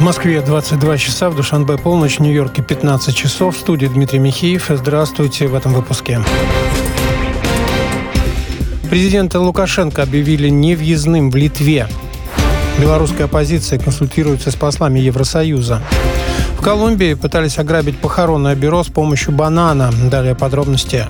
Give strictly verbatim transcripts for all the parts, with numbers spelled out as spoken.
В Москве двадцать два часа, в Душанбе полночь, в Нью-Йорке пятнадцать часов. В студии Дмитрий Михеев. Здравствуйте в этом выпуске. Президента Лукашенко объявили невъездным в Литве. Белорусская оппозиция консультируется с послами Евросоюза. В Колумбии пытались ограбить похоронное бюро с помощью банана. Далее подробности.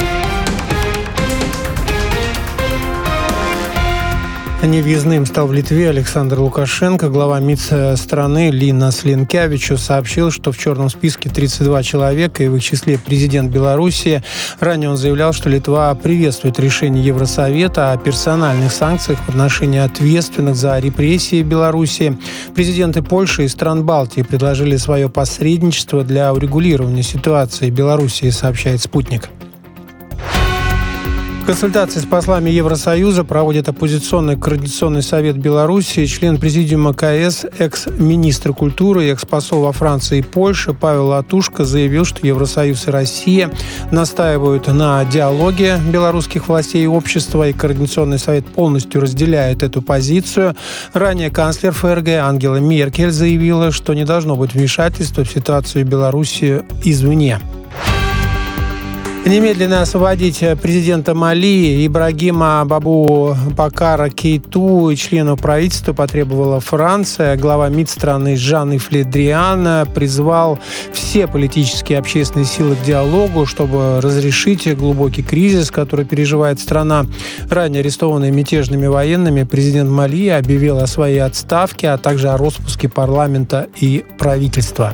Невъездным стал в Литве Александр Лукашенко. Глава МИД страны Линас Линкевичус сообщил, что в черном списке тридцать два человека, и в их числе президент Белоруссии. Ранее он заявлял, что Литва приветствует решение Евросовета о персональных санкциях в отношении ответственных за репрессии в Белоруссии. Президенты Польши и стран Балтии предложили свое посредничество для урегулирования ситуации в Белоруссии, сообщает «Спутник». Консультации с послами Евросоюза проводит оппозиционный Координационный совет Беларуси, член президиума КС, экс-министр культуры и экс-посол во Франции и Польше Павел Латушко заявил, что Евросоюз и Россия настаивают на диалоге белорусских властей и общества, и Координационный совет полностью разделяет эту позицию. Ранее канцлер ФРГ Ангела Меркель заявила, что не должно быть вмешательства в ситуацию Беларуси извне. Немедленно освободить президента Мали Ибрагима Бабу-Бакара Кейту и членов правительства потребовала Франция. Глава МИД страны Жан-Йв Ле Дриан призвал все политические и общественные силы к диалогу, чтобы разрешить глубокий кризис, который переживает страна. Ранее арестованный мятежными военными президент Мали объявил о своей отставке, а также о распуске парламента и правительства.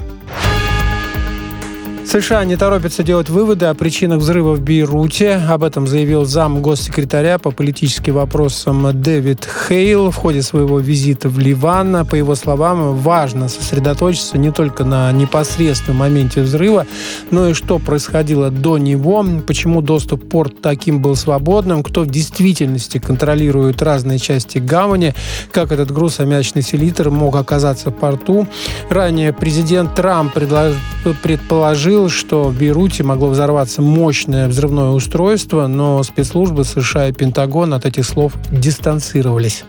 США не торопятся делать выводы о причинах взрыва в Бейруте. Об этом заявил зам госсекретаря по политическим вопросам Дэвид Хейл в ходе своего визита в Ливан. По его словам, важно сосредоточиться не только на непосредственном моменте взрыва, но и что происходило до него, почему доступ в порт таким был свободным, кто в действительности контролирует разные части гавани, как этот грузоаммиачный селитр мог оказаться в порту. Ранее президент Трамп предлож... предположил, что в Бейруте могло взорваться мощное взрывное устройство, но спецслужбы США и Пентагон от этих слов дистанцировались.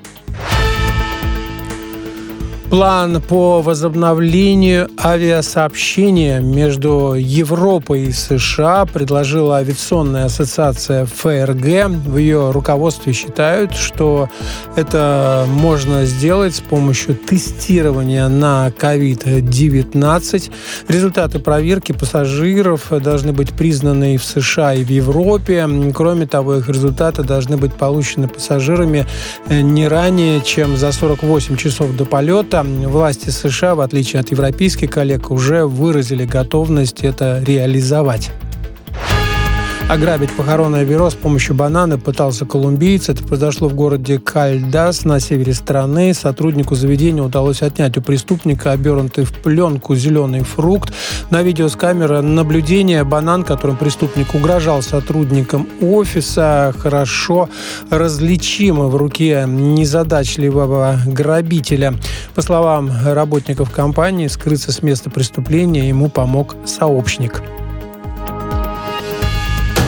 План по возобновлению авиасообщения между Европой и США предложила авиационная ассоциация ФРГ. В ее руководстве считают, что это можно сделать с помощью тестирования на ковид девятнадцать. Результаты проверки пассажиров должны быть признаны и в США, и в Европе. Кроме того, их результаты должны быть получены пассажирами не ранее, чем за сорок восемь часов до полета. Власти США, в отличие от европейских коллег, уже выразили готовность это реализовать. Ограбить похоронное бюро с помощью банана пытался колумбиец. Это произошло в городе Кальдас на севере страны. Сотруднику заведения удалось отнять у преступника обернутый в пленку зеленый фрукт. На видео с камеры наблюдения банан, которым преступник угрожал сотрудникам офиса, хорошо различимы в руке незадачливого грабителя. По словам работников компании, скрыться с места преступления ему помог сообщник.